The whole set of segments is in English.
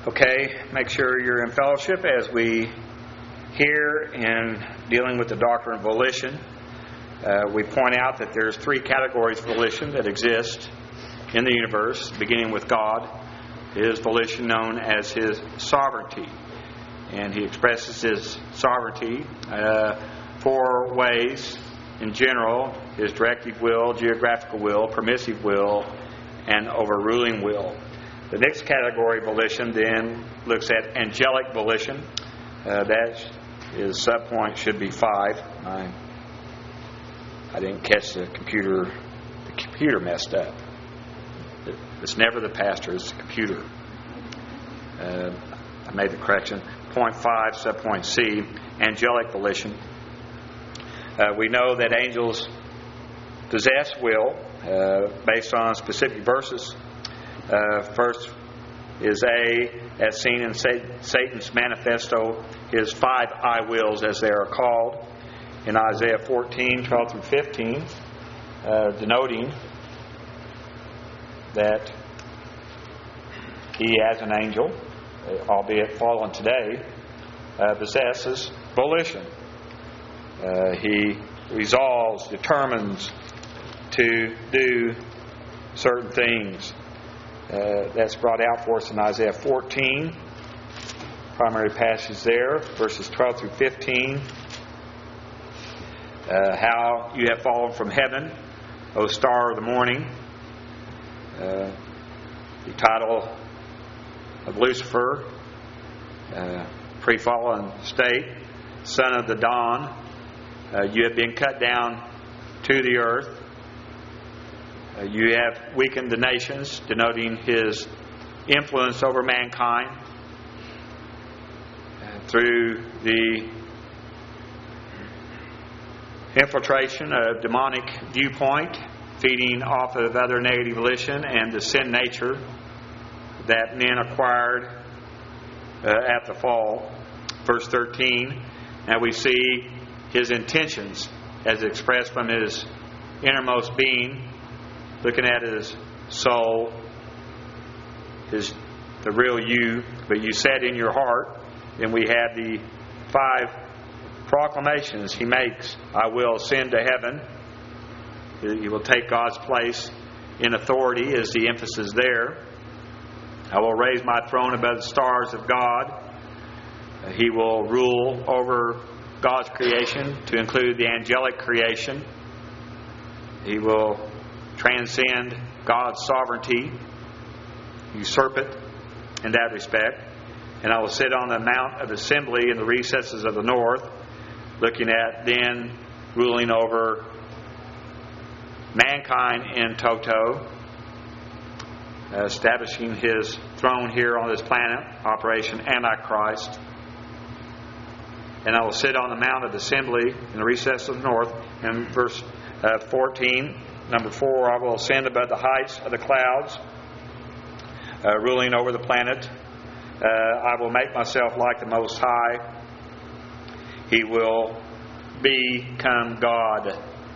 Okay, make sure you're in fellowship as we hear in dealing with the doctrine of volition. We point out that there's three categories of volition that exist in the universe, beginning with God. His volition known as His sovereignty. And He expresses His sovereignty four ways in general: His directive will, geographical will, permissive will, and overruling will. The next category of volition then looks at angelic volition. That is subpoint should be 5. I didn't catch the computer. The computer messed up. It's never the pastor, it's the computer. I made the correction. Point 5, subpoint C, angelic volition. We know that angels possess will based on specific verses. First is A, as seen in Satan's manifesto, his 5 I wills, as they are called, in Isaiah 14, 12 through 15, denoting that he, as an angel, albeit fallen today, possesses volition. He resolves, determines to do certain things. That's brought out for us in Isaiah 14. Primary passage there, verses 12 through 15. How you have fallen from heaven, O star of the morning. The title of Lucifer, pre-fallen state, son of the dawn. You have been cut down to the earth. You have weakened the nations, denoting his influence over mankind through the infiltration of demonic viewpoint, feeding off of other negative volition and the sin nature that men acquired at the fall. Verse 13, now we see his intentions as expressed from his innermost being, looking at his soul, the real you, but you said in your heart. Then we have the 5 proclamations he makes. I will ascend to heaven. He will take God's place in authority, is the emphasis there. I will raise my throne above the stars of God. He will rule over God's creation, to include the angelic creation. He will transcend God's sovereignty, usurp it in that respect. And I will sit on the mount of assembly in the recesses of the north, looking at then ruling over mankind in toto, establishing his throne here on this planet, Operation Antichrist. And I will sit on the mount of assembly in the recesses of the north. And verse 14, number 4, I will ascend above the heights of the clouds, ruling over the planet. I will make myself like the Most High. He will become God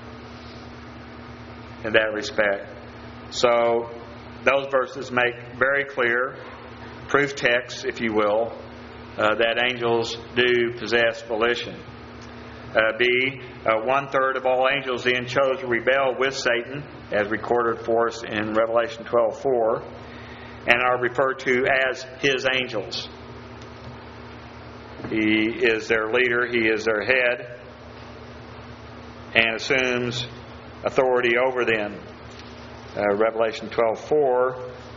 in that respect. So those verses make very clear, proof texts, if you will, that angels do possess volition. B, 1/3 of all angels then chose to rebel with Satan, as recorded for us in Revelation 12:4, and are referred to as his angels. He is their leader, he is their head, and assumes authority over them. Revelation 12:4,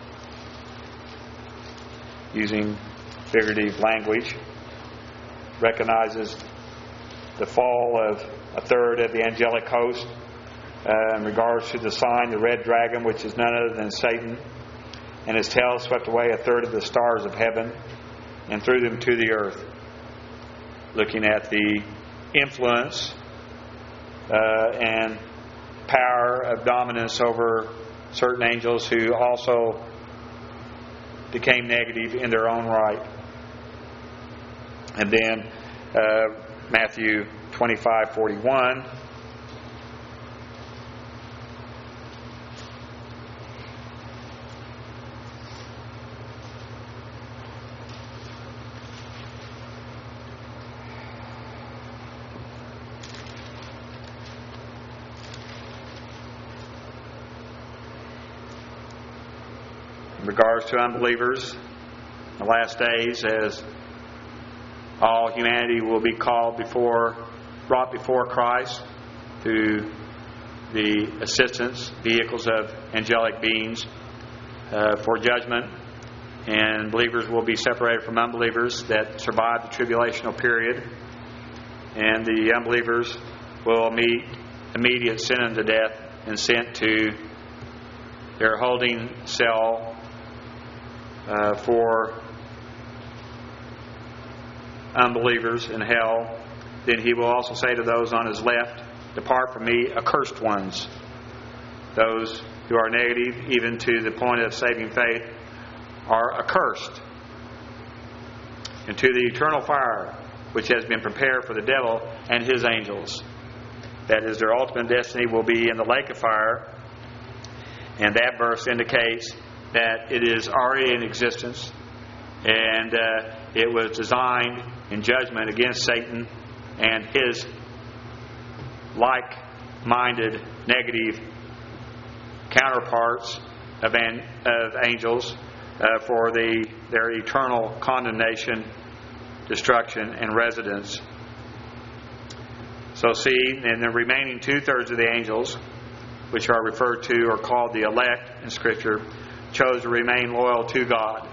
using figurative language, recognizes the fall of 1/3 of the angelic host in regards to the sign, the red dragon, which is none other than Satan, and his tail swept away 1/3 of the stars of heaven and threw them to the earth. Looking at the influence and power of dominance over certain angels who also became negative in their own right. And then Matthew 25:41. In regards to unbelievers, in the last days, as all humanity will be brought before Christ through the assistance, vehicles of angelic beings for judgment, and believers will be separated from unbelievers that survive the tribulational period, and the unbelievers will meet immediate sin unto death and sent to their holding cell for unbelievers in hell. Then he will also say to those on his left, "Depart from me, accursed ones." Those who are negative, even to the point of saving faith, are accursed into the eternal fire which has been prepared for the devil and his angels. That is, their ultimate destiny will be in the lake of fire, and that verse indicates that it is already in existence, and it was designed in judgment against Satan and his like-minded negative counterparts of angels for their eternal condemnation, destruction, and residence. So see, and the remaining 2/3 of the angels, which are referred to or called the elect in Scripture, chose to remain loyal to God.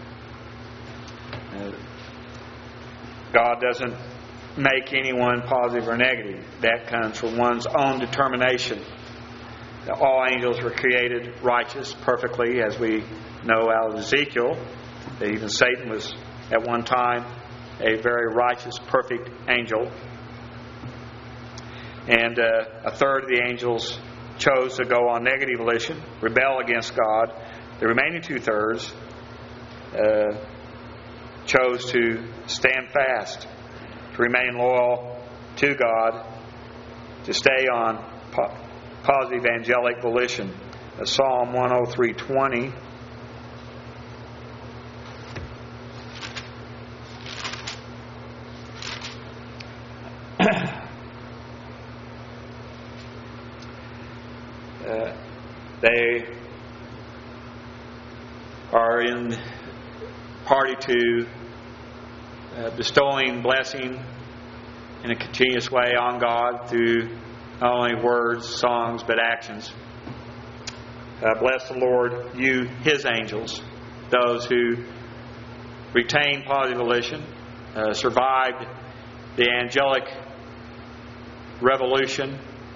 God doesn't make anyone positive or negative. That comes from one's own determination. All angels were created righteous perfectly, as we know out of Ezekiel. Even Satan was at one time a very righteous, perfect angel. And 1/3 of the angels chose to go on negative volition, rebel against God. The remaining 2/3 chose to stand fast, to remain loyal to God, to stay on positive angelic volition. Psalm 103:20. They are in party to bestowing blessing in a continuous way on God through not only words, songs, but actions. Bless the Lord, you, His angels, those who retained positive volition, survived the angelic revolution,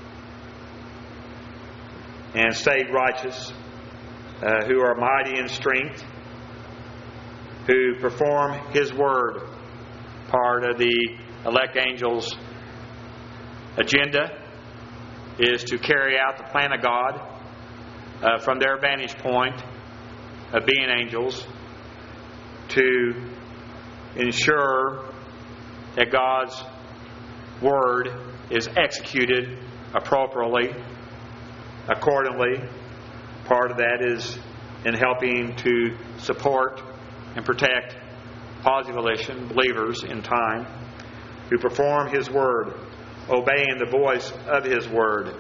and stayed righteous, who are mighty in strength, who perform His word. Part of the elect angels' agenda is to carry out the plan of God from their vantage point of being angels, to ensure that God's word is executed appropriately, accordingly. Part of that is in helping to support and protect positive volition believers in time, who perform His word, obeying the voice of His word.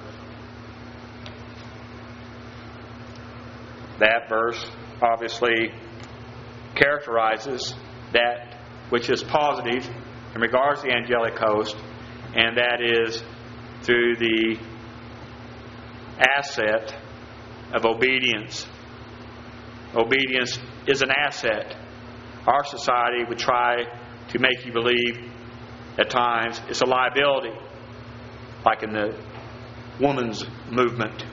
That verse obviously characterizes that which is positive in regards to the angelic host, and that is through the asset of obedience. Obedience is an asset. Our society would try to make you believe at times it's a liability, like in the women's movement,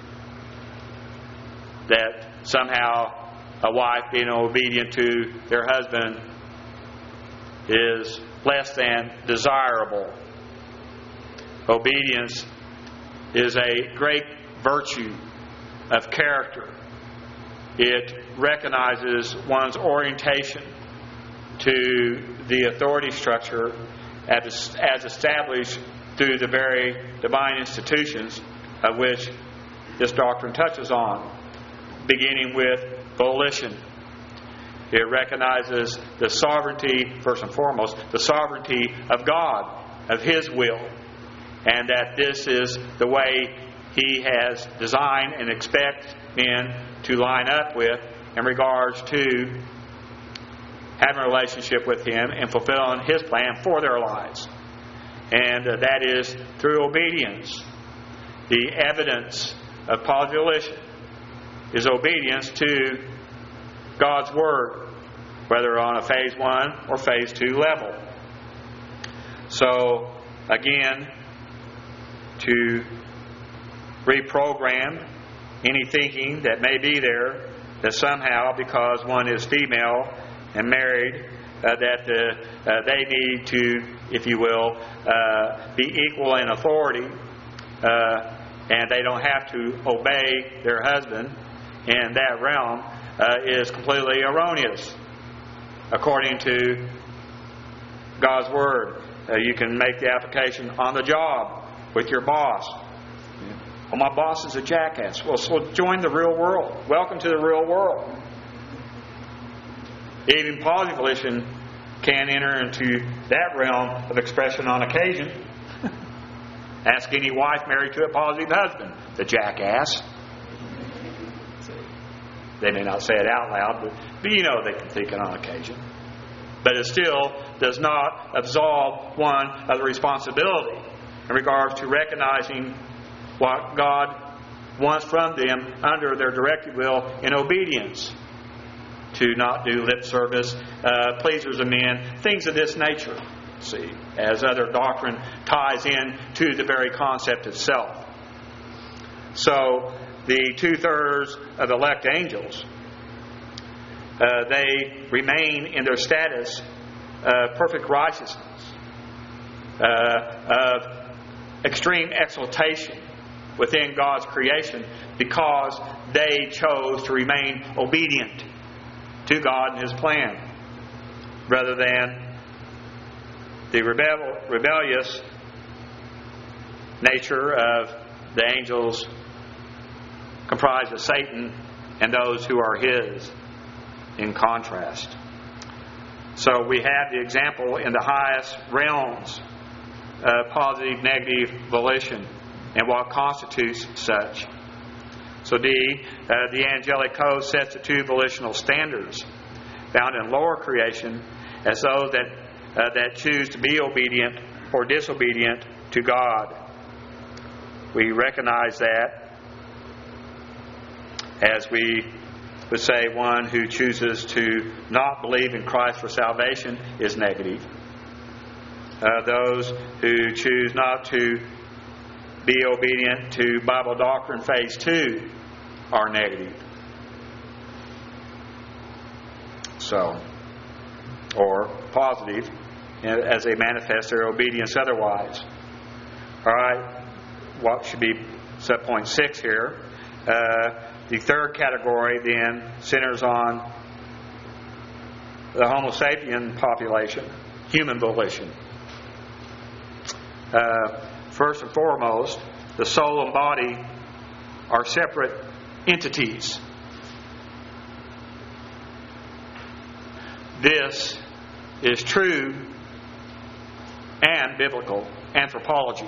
that somehow a wife being obedient to their husband is less than desirable. Obedience is a great virtue of character. It recognizes one's orientation to the authority structure as established through the very divine institutions of which this doctrine touches on, beginning with volition. It recognizes the sovereignty, first and foremost, the sovereignty of God, of His will, and that this is the way He has designed and expects men to line up with in regards to having a relationship with Him and fulfilling His plan for their lives. And that is through obedience. The evidence of positive volition is obedience to God's Word, whether on a phase 1 or phase 2 level. So, again, to reprogram any thinking that may be there that somehow, because one is female and married, that they need to, if you will, be equal in authority, and they don't have to obey their husband in that realm, is completely erroneous according to God's Word. You can make the application on the job with your boss. Well, my boss is a jackass. Well, so join the real world. Welcome to the real world. Even positive volition can enter into that realm of expression on occasion. Ask any wife married to a positive husband, the jackass. They may not say it out loud, but you know they can think it on occasion. But it still does not absolve one of the responsibility in regards to recognizing what God wants from them under their directed will in obedience. To not do lip service, pleasers of men, things of this nature. See, as other doctrine ties in to the very concept itself. So, the 2/3 of the elect angels, they remain in their status of perfect righteousness, of extreme exaltation within God's creation, because they chose to remain obedient to God and His plan, rather than the rebellious nature of the angels comprised of Satan and those who are his, in contrast. So we have the example in the highest realms of positive, negative volition and what constitutes such. So D, the angelic code sets the 2 volitional standards found in lower creation as those that choose to be obedient or disobedient to God. We recognize that as we would say one who chooses to not believe in Christ for salvation is negative. Those who choose not to be obedient to Bible doctrine phase 2 are negative. So, or positive as they manifest their obedience otherwise. Alright, what should be subpoint 6 here? The third category then centers on the Homo sapien population, human volition. First and foremost, the soul and body are separate entities. This is true and biblical anthropology,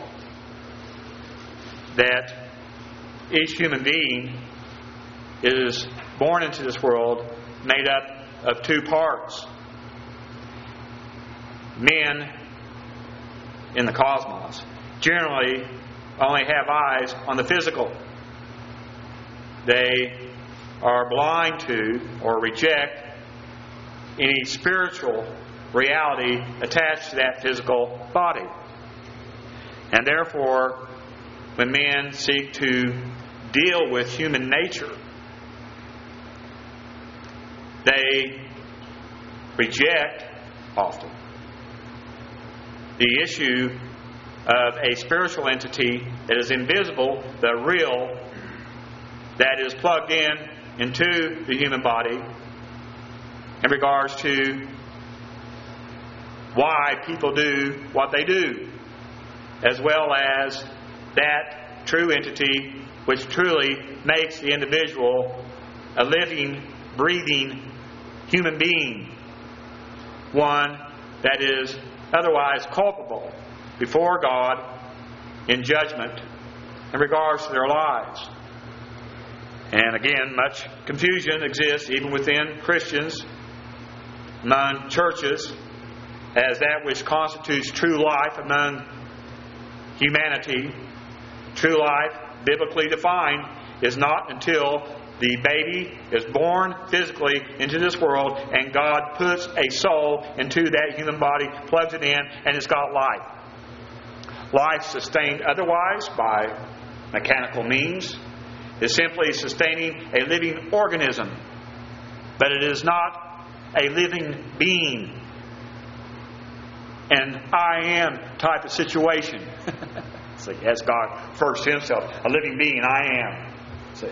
that each human being is born into this world made up of 2 parts. Men in the cosmos generally only have eyes on the physical. They are blind to or reject any spiritual reality attached to that physical body. And therefore, when men seek to deal with human nature, they reject often the issue of a spiritual entity that is invisible, the real, that is plugged into the human body in regards to why people do what they do, as well as that true entity which truly makes the individual a living, breathing human being, one that is otherwise culpable before God in judgment in regards to their lives. And again, much confusion exists even within Christians, among churches, as that which constitutes true life among humanity. True life, biblically defined, is not until the baby is born physically into this world and God puts a soul into that human body, plugs it in, and it's got life. Life sustained otherwise by mechanical means is simply sustaining a living organism, but it is not a living being. An I am type of situation. See, as God refers to Himself, a living being, I am. See.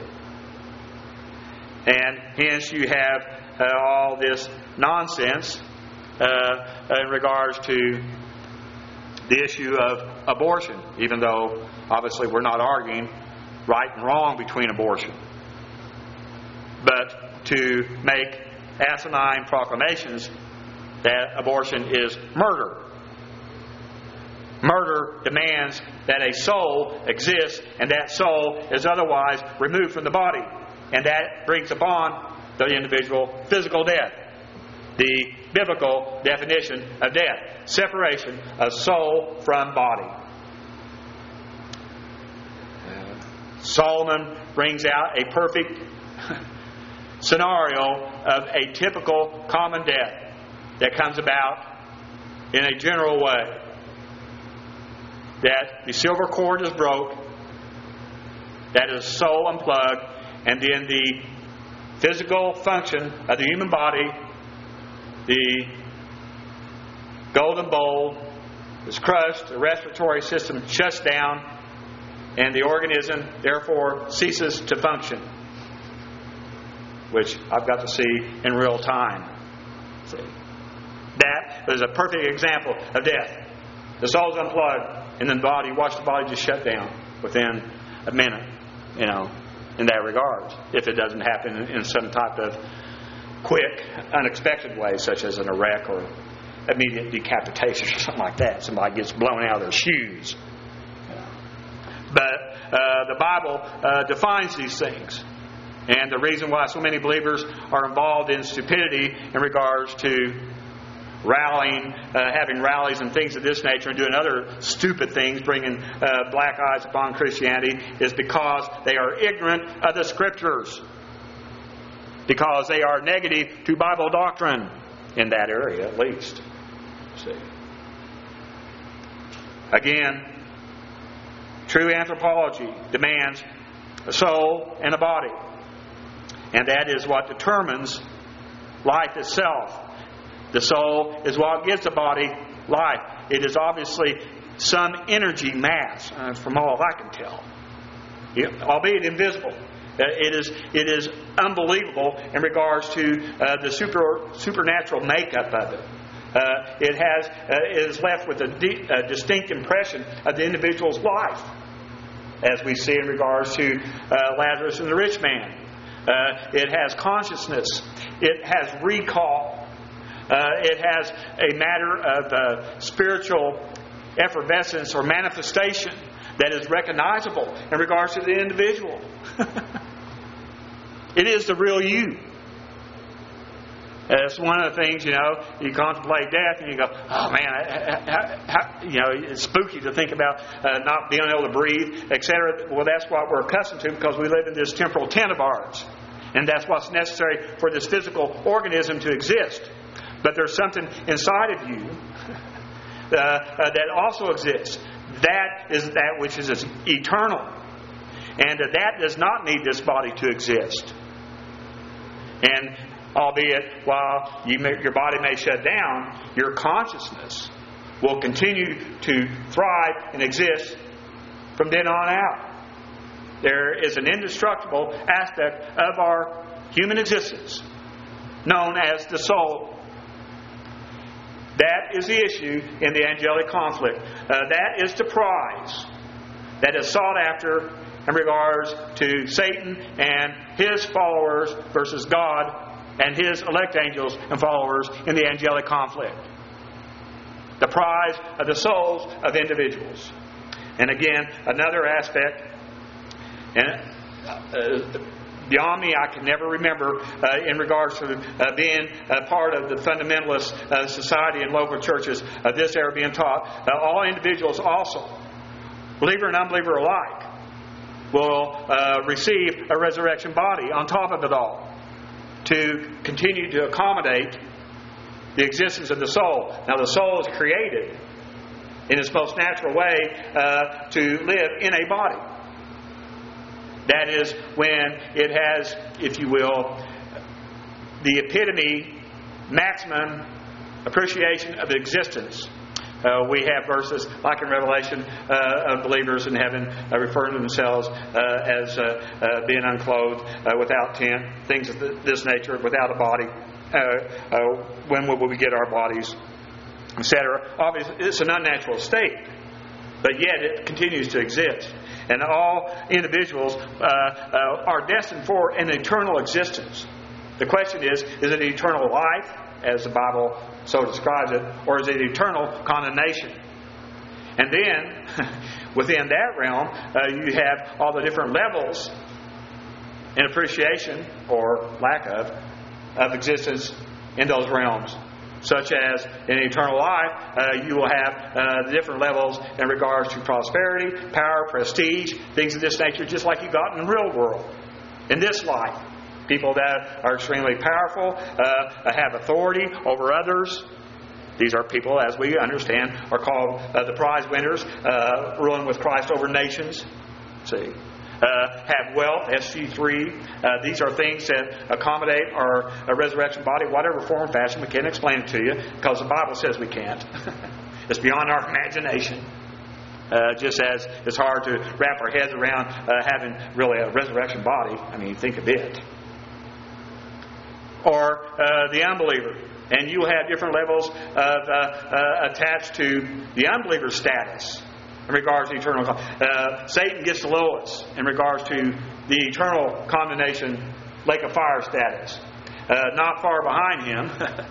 And hence you have all this nonsense in regards to the issue of abortion, even though obviously we're not arguing right and wrong between abortion. But to make asinine proclamations that abortion is murder. Murder demands that a soul exists, and that soul is otherwise removed from the body. And that brings upon the individual physical death. The biblical definition of death. Separation of soul from body. Solomon brings out a perfect scenario of a typical common death that comes about in a general way. That the silver cord is broke, that is soul unplugged, and then the physical function of the human body, the golden bowl, is crushed, the respiratory system shuts down, and the organism therefore ceases to function, which I've got to see in real time. See? That is a perfect example of death. The soul's unplugged, and then watch the body just shut down within a minute, in that regard, if it doesn't happen in some type of quick, unexpected way, such as in a wreck or immediate decapitation or something like that. Somebody gets blown out of their shoes. But the Bible defines these things. And the reason why so many believers are involved in stupidity in regards to rallying, having rallies and things of this nature and doing other stupid things, bringing black eyes upon Christianity, is because they are ignorant of the Scriptures. Because they are negative to Bible doctrine in that area, at least. See. Again, true anthropology demands a soul and a body. And that is what determines life itself. The soul is what gives the body life. It is obviously some energy mass, from all I can tell, albeit invisible. It is unbelievable in regards to the supernatural makeup of it. It is left with a distinct impression of the individual's life, as we see in regards to Lazarus and the rich man. It has consciousness. It has recall. It has a matter of spiritual effervescence or manifestation that is recognizable in regards to the individual. It is the real you. It's one of the things, you contemplate death and you go, oh man, it's spooky to think about not being able to breathe, etc. Well, that's what we're accustomed to because we live in this temporal tent of ours. And that's what's necessary for this physical organism to exist. But there's something inside of you that also exists. That is that which is eternal. And that does not need this body to exist. And albeit while your body may shut down, your consciousness will continue to thrive and exist from then on out. There is an indestructible aspect of our human existence known as the soul. That is the issue in the angelic conflict. That is the prize that is sought after in regards to Satan and his followers versus God and His elect angels and followers in the angelic conflict. The prize of the souls of individuals. And again, another aspect, and Beyond me, I can never remember in regards to being a part of the fundamentalist society and local churches, this ever being taught. All individuals also, believer and unbeliever alike, will receive a resurrection body on top of it all to continue to accommodate the existence of the soul. Now, the soul is created in its most natural way to live in a body. That is when it has, if you will, the epitome, maximum appreciation of existence. We have verses like in Revelation of believers in heaven referring to themselves as being unclothed, without tent, things of this nature, without a body. When will we get our bodies, etc. Obviously, it's an unnatural state, but yet it continues to exist. And all individuals are destined for an eternal existence. The question is it eternal life, as the Bible so describes it, or is it eternal condemnation? And then, within that realm, you have all the different levels in appreciation, or lack of existence in those realms. Such as in eternal life, you will have the different levels in regards to prosperity, power, prestige, things of this nature, just like you got in the real world. In this life, people that are extremely powerful, have authority over others. These are people, as we understand, are called the prize winners, ruling with Christ over nations. See. Have wealth, SG3. These are things that accommodate our resurrection body, whatever form or fashion. We can't explain it to you because the Bible says we can't. It's beyond our imagination. Just as it's hard to wrap our heads around having really a resurrection body. I mean, think of it. Or the unbeliever. And you have different levels of attached to the unbeliever's status in regards to eternal. Satan gets the lowest in regards to the eternal condemnation, lake of fire status. Not far behind him,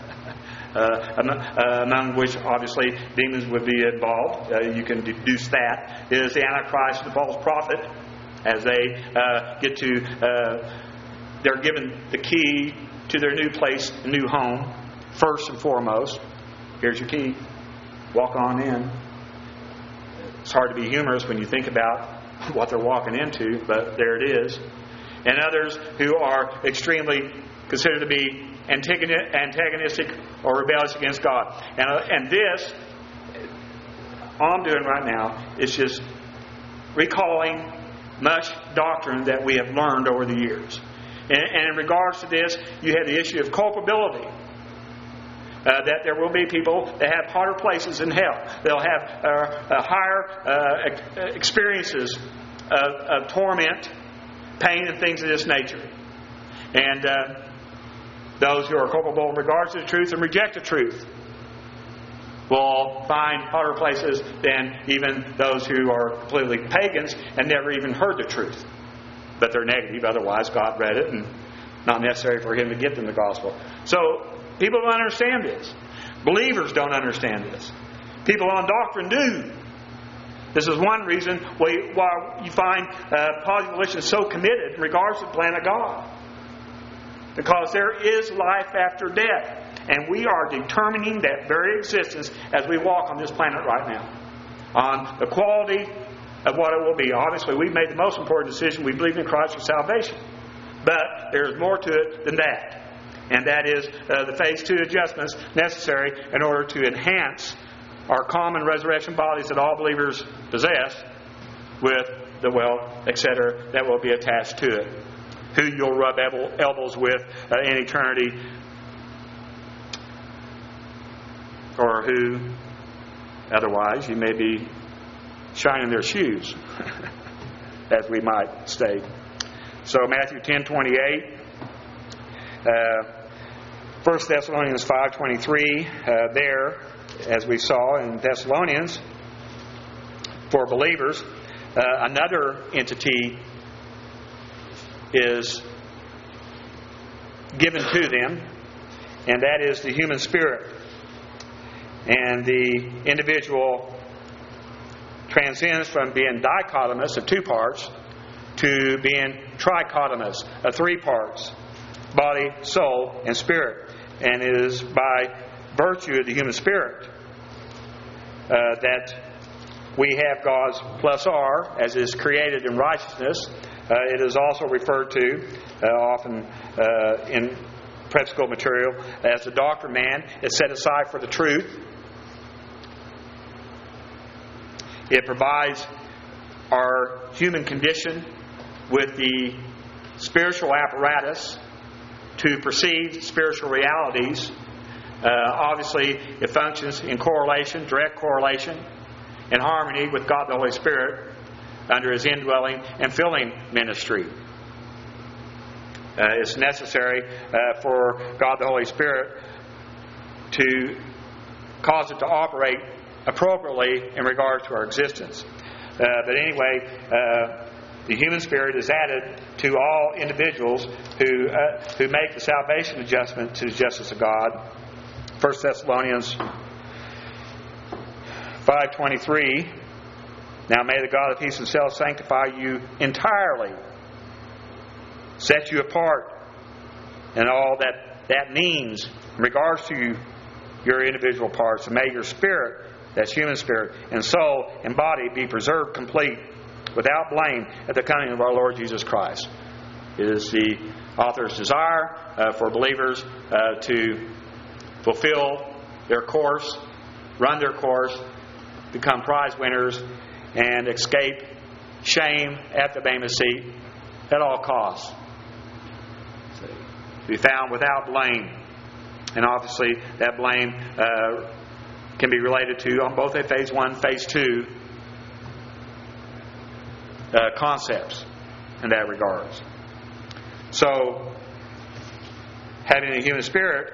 among which obviously demons would be involved. You can deduce that, is the Antichrist and the false prophet, as they get to, they're given the key to their new place, new home, first and foremost. Here's your key. Walk on in. It's hard to be humorous when you think about what they're walking into, but there it is. And others who are extremely considered to be antagonistic or rebellious against God. And this, all I'm doing right now is just recalling much doctrine that we have learned over the years. And in regards to this, you have the issue of culpability. That there will be people that have hotter places in hell. They'll have higher experiences of torment, pain, and things of this nature. And those who are culpable in regards to the truth and reject the truth will find hotter places than even those who are completely pagans and never even heard the truth. But they're negative, otherwise God read it and not necessary for Him to give them the gospel. So, people don't understand this. Believers don't understand this. People on doctrine do. This is one reason why you find Positive Volition so committed in regards to the plan of God. Because there is life after death. And we are determining that very existence as we walk on this planet right now. On the quality of what it will be. Obviously, we've made the most important decision. We believe in Christ for salvation. But there's more to it than that. And that is the phase 2 adjustments necessary in order to enhance our common resurrection bodies that all believers possess with the wealth, etc., that will be attached to it. Who you'll rub elbows with in eternity, or who otherwise you may be shining their shoes, as we might state. So Matthew 10:28. 1 Thessalonians 5:23, there, as we saw in Thessalonians, for believers, another entity is given to them, and that is the human spirit. And the individual transcends from being dichotomous of two parts to being trichotomous, of three parts: body, soul, and spirit. And it is by virtue of the human spirit that we have God's plus R, as is created in righteousness. It is also referred to often in prep school material as the doctrine man is set aside for the truth. It provides our human condition with the spiritual apparatus to perceive spiritual realities. Obviously, it functions in correlation, direct correlation, in harmony with God the Holy Spirit under His indwelling and filling ministry. It's necessary for God the Holy Spirit to cause it to operate appropriately in regard to our existence. But anyway, the human spirit is added to all individuals who make the salvation adjustment to the justice of God. 1 Thessalonians 5:23. Now may the God of peace Himself sanctify you entirely, set you apart, and all that means in regards to your individual parts. And may your spirit, that's human spirit, and soul and body be preserved complete, without blame, at the coming of our Lord Jesus Christ. It is the author's desire for believers to fulfill their course, run their course, become prize winners, and escape shame at the Bema seat at all costs. To be found without blame. And obviously that blame can be related to on both a phase 1, phase 2 concepts in that regards. So having a human spirit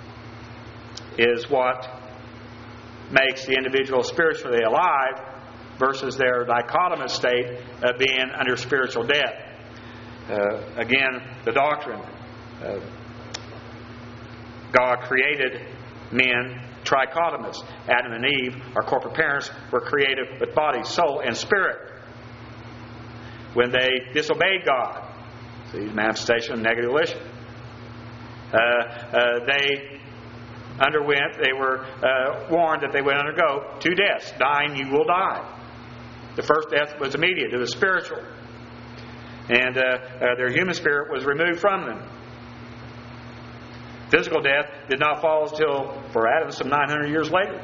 is what makes the individual spiritually alive versus their dichotomous state of being under spiritual death. Again, the doctrine. God created men trichotomous. Adam and Eve, our corporate parents, were created with body, soul, and spirit. When they disobeyed God, the manifestation of negative volition, they were warned that they would undergo 2 deaths. Dying, you will die. The first death was immediate. It was spiritual. And their human spirit was removed from them. Physical death did not fall until, for Adam, some 900 years later.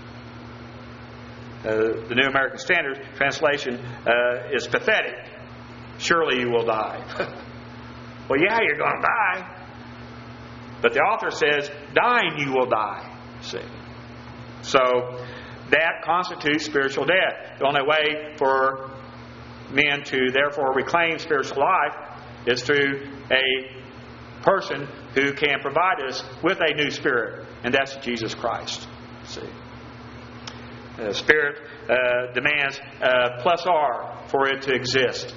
The New American Standard translation is pathetic. Surely you will die. Well, yeah, you're going to die. But the author says, dying you will die. See? So that constitutes spiritual death. The only way for men to therefore reclaim spiritual life is through a person who can provide us with a new spirit, and that's Jesus Christ. See? The Spirit demands plus R for it to exist.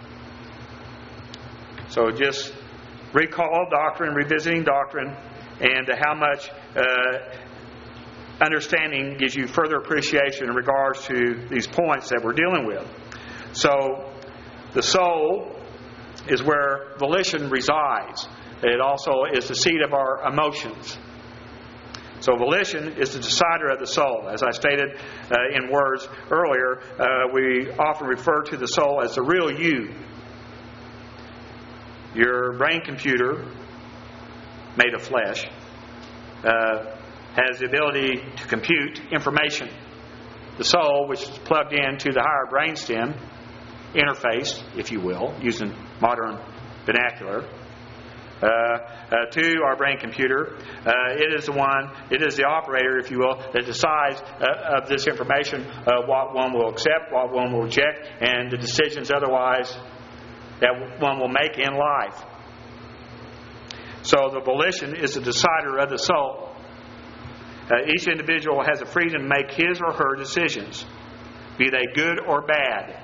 So just recall doctrine, revisiting doctrine, and how much understanding gives you further appreciation in regards to these points that we're dealing with. So the soul is where volition resides. It also is the seat of our emotions. So volition is the decider of the soul. As I stated in words earlier, we often refer to the soul as the real you. Your brain computer, made of flesh, has the ability to compute information. The soul, which is plugged into the higher brainstem, interface, if you will, using modern vernacular, to our brain computer. It is the operator, if you will, that decides of this information what one will accept, what one will reject, and the decisions otherwise that one will make in life. So the volition is the decider of the soul. Each individual has the freedom to make his or her decisions, be they good or bad.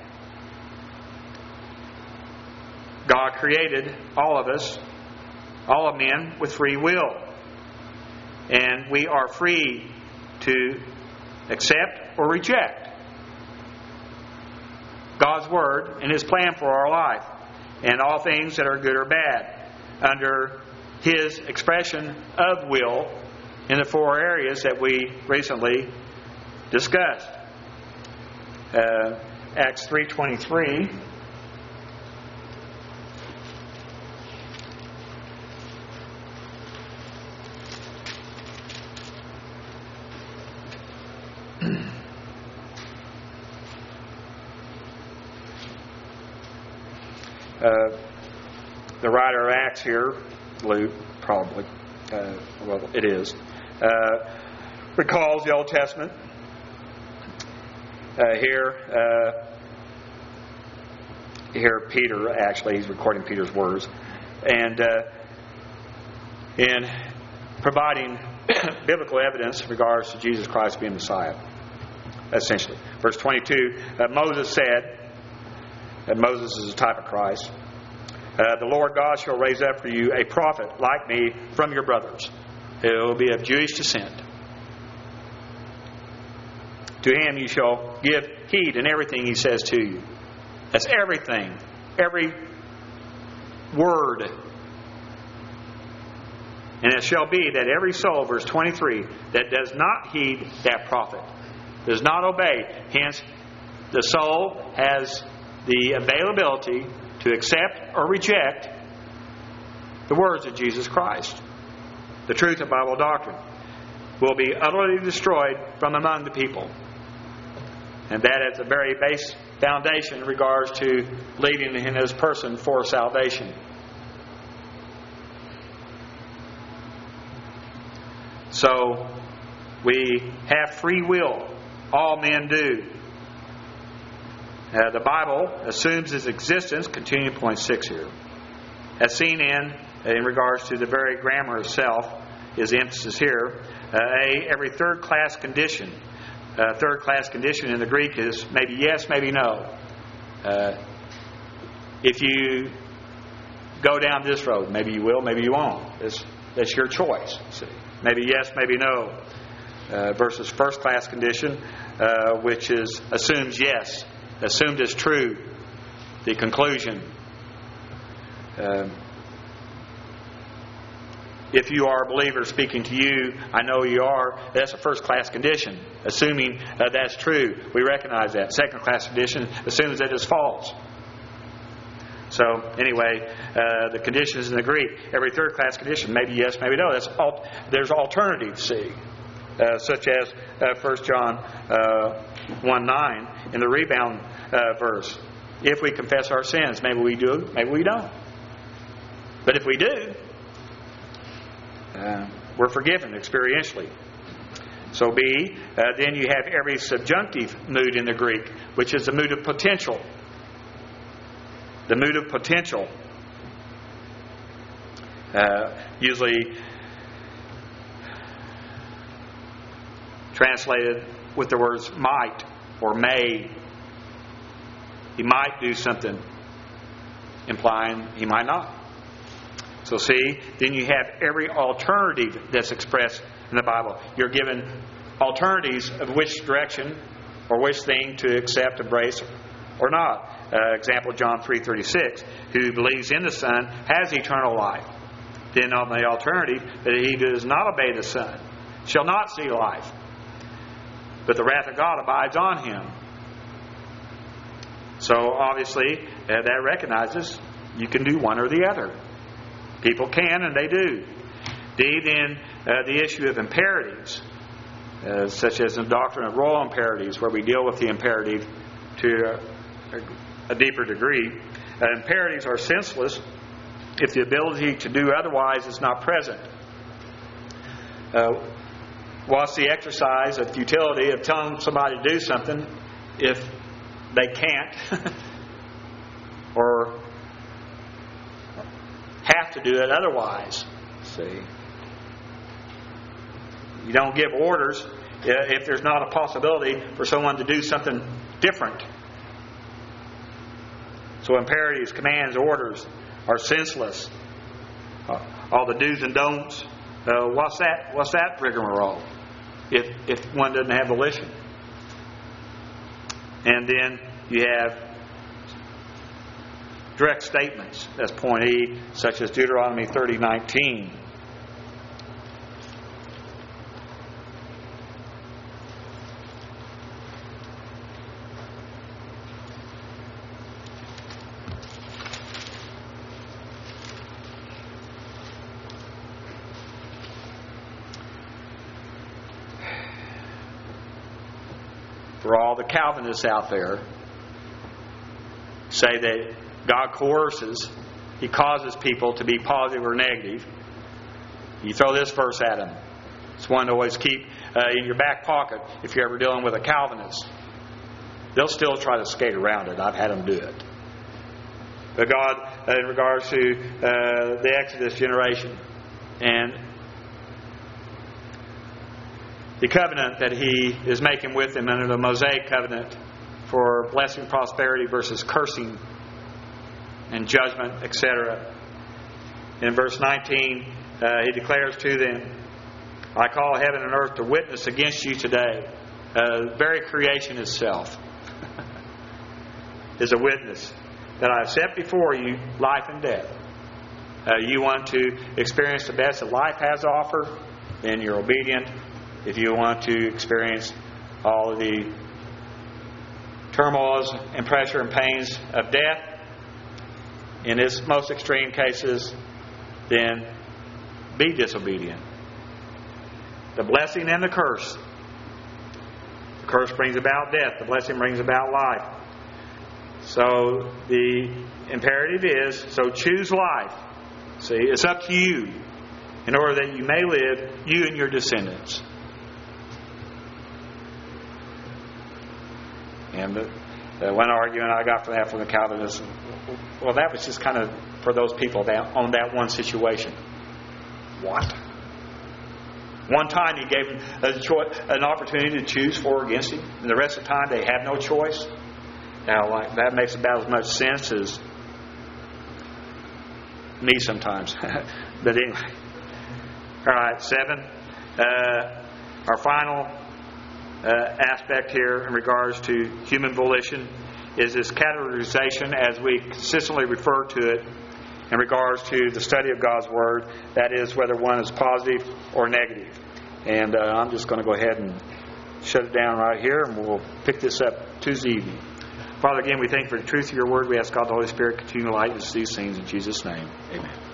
God created all of us, all of men, with free will. And we are free to accept or reject God's Word and His plan for our life. and all things that are good or bad, under His expression of will in the four areas that we recently discussed. Acts 3:23. The writer of Acts here, Luke, probably, well, it is, recalls the Old Testament. Here Peter, actually, he's recording Peter's words, and in providing biblical evidence in regards to Jesus Christ being Messiah, essentially. Verse 22, Moses said, and Moses is a type of Christ, the Lord God shall raise up for you a prophet like me from your brothers. It will be of Jewish descent. To him you shall give heed in everything he says to you. That's everything. Every word. And it shall be that every soul, verse 23, that does not heed that prophet, does not obey. Hence, the soul has the availability to accept or reject the words of Jesus Christ. The truth of Bible doctrine will be utterly destroyed from among the people. And that is the very base foundation in regards to leading in His person for salvation. So, we have free will. All men do. The Bible assumes His existence, continue point 6 here, as seen in regards to the very grammar of self, is the emphasis here, every third-class condition. Third-class condition in the Greek is maybe yes, maybe no. If you go down this road, maybe you will, maybe you won't. That's your choice. See? Maybe yes, maybe no. Versus first-class condition, which is assumes yes. Assumed as true, the conclusion. If you are a believer speaking to you, I know you are, that's a first-class condition. Assuming that's true, we recognize that. Second-class condition assumes that it's false. So, anyway, the conditions in the Greek, every third-class condition, maybe yes, maybe no. There's alternatives, see. Such as 1 John 1:9 in the rebound verse. If we confess our sins, maybe we do, maybe we don't. But if we do, we're forgiven experientially. So B, then you have every subjunctive mood in the Greek, which is the mood of potential. The mood of potential. Usually translated with the words might or may. He might do something, implying he might not. So see, then you have every alternative that's expressed in the Bible. You're given alternatives of which direction or which thing to accept, embrace, or not. Example, John 3:36. Who believes in the Son has eternal life. Then on the alternative, that he does not obey the Son shall not see life, but the wrath of God abides on him. So obviously, that recognizes you can do one or the other. People can, and they do. D, then the issue of imperatives, such as the doctrine of royal imperatives, where we deal with the imperative to a deeper degree. Imperatives are senseless if the ability to do otherwise is not present. What's the exercise of futility of telling somebody to do something if they can't or have to do it otherwise? See, you don't give orders if there's not a possibility for someone to do something different. So imperatives, commands, orders are senseless. All the do's and don'ts. What's that rigmarole? If one doesn't have volition. And then you have direct statements. That's point E, such as Deuteronomy 30:19. For all the Calvinists out there say that God coerces, He causes people to be positive or negative. You throw this verse at them. It's one to always keep in your back pocket if you're ever dealing with a Calvinist. They'll still try to skate around it. I've had them do it. But God, in regards to the Exodus generation and the covenant that He is making with them under the Mosaic covenant for blessing, prosperity versus cursing and judgment, etc. In verse 19, He declares to them, I call heaven and earth to witness against you today. The very creation itself is a witness that I have set before you life and death. You want to experience the best that life has to offer, then you're obedient. If you want to experience all of the turmoils and pressure and pains of death, in its most extreme cases, then be disobedient. The blessing and the curse. The curse brings about death. The blessing brings about life. So the imperative is, so choose life. See, it's up to you in order that you may live, you and your descendants. And the one argument I got for that from the Calvinists, well, that was just kind of for those people on that one situation. What? One time He gave them an opportunity to choose for or against Him, and the rest of the time they have no choice. Now, like, that makes about as much sense as me sometimes. But anyway. All right, 7. Our final aspect here in regards to human volition is this categorization, as we consistently refer to it in regards to the study of God's Word. That is, whether one is positive or negative. And I'm just going to go ahead and shut it down right here, and we'll pick this up Tuesday evening. Father, again, we thank you for the truth of your Word. We ask God the Holy Spirit continue to light us these things in Jesus' name. Amen.